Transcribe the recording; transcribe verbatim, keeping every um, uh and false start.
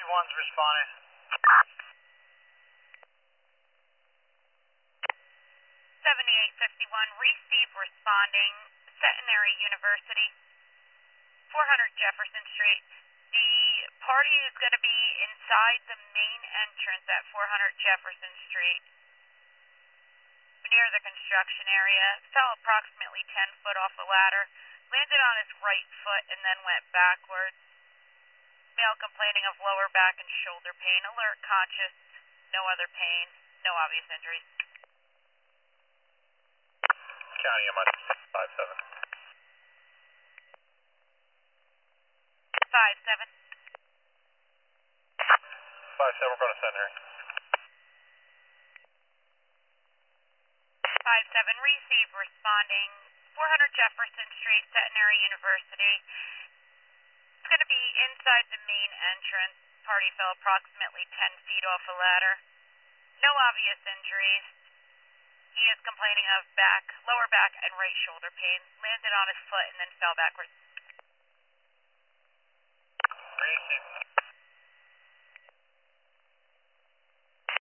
one's responding. seventy-eight fifty-one, receive responding, Centenary University, four hundred Jefferson Street. The party is going to be inside the main entrance at four hundred Jefferson Street, near the construction area. Fell approximately ten foot off the ladder, landed on his right foot, and then went backwards. Male complaining of lower back and shoulder pain, alert, conscious, no other pain, no obvious injuries. County, I'm on five seven. five seven. five seven, we're going to Centenary. five seven, receive responding, four hundred Jefferson Street, Centenary University. It's going to be inside the main entrance. Party fell approximately ten feet off a ladder. No obvious injuries. He is complaining of back, lower back, and right shoulder pain. Landed on his foot and then fell backwards.